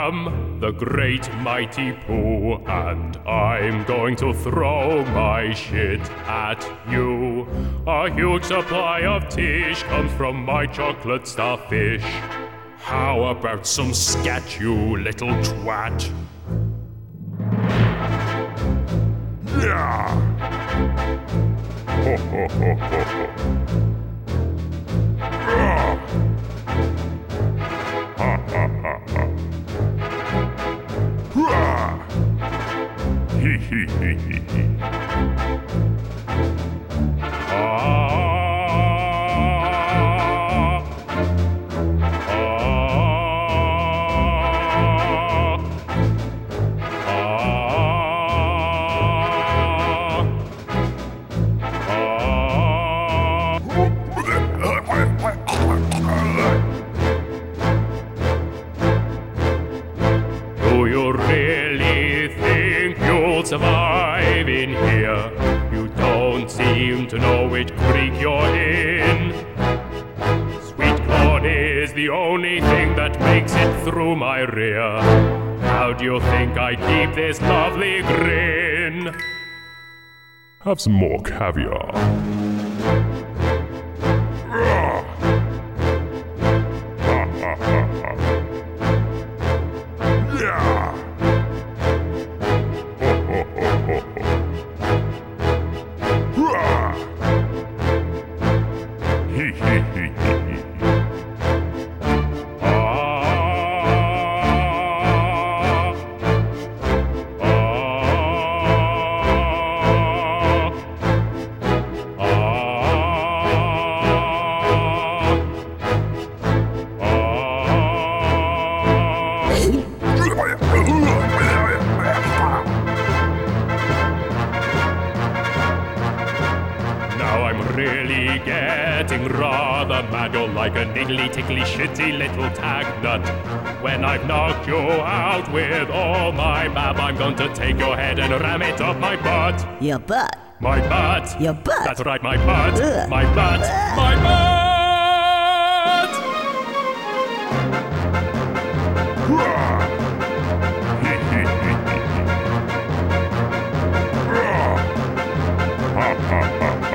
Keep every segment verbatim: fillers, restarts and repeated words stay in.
am the great mighty Pooh, and I'm going to throw my shit at you. A huge supply of tish comes from my chocolate starfish. How about some scat, you little twat? Yeah! Ho ho ho ho ho. Ah! Ha ha ha ha. Hurrah! Hee hee hee hee hee. Ah! Survive in here. You don't seem to know which creek you're in. Sweet corn is the only thing that makes it through my rear. How do you think I keep this lovely grin? Have some more caviar. Ah. Ha ha ha ha. Yeah. Really getting rather mad. You're like a niggly, tickly, shitty little tag nut. When I've knocked you out with all my bab, I'm going to take your head and ram it up my butt. Your butt? My butt. Your butt? That's right, my butt. Ugh. My butt. Ugh. My butt! Ha ha ha ha.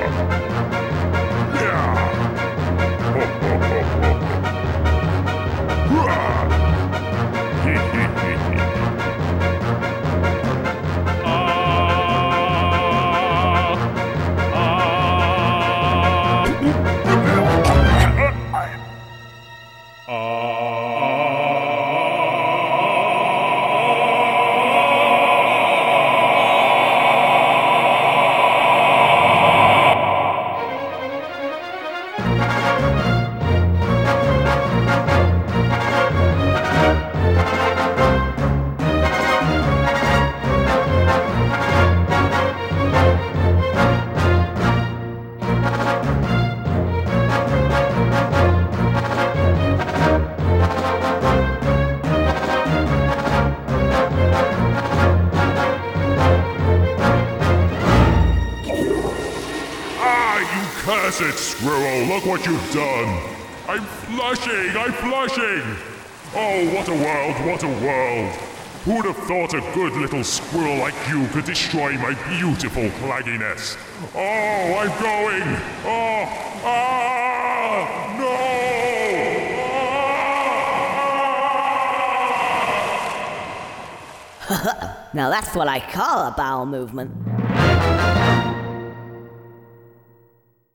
Cursed squirrel, look what you've done! I'm flushing, I'm flushing! Oh, what a world, what a world! Who'd have thought a good little squirrel like you could destroy my beautiful clagginess? Oh, I'm going! Oh, ah, no! Now that's what I call a bowel movement.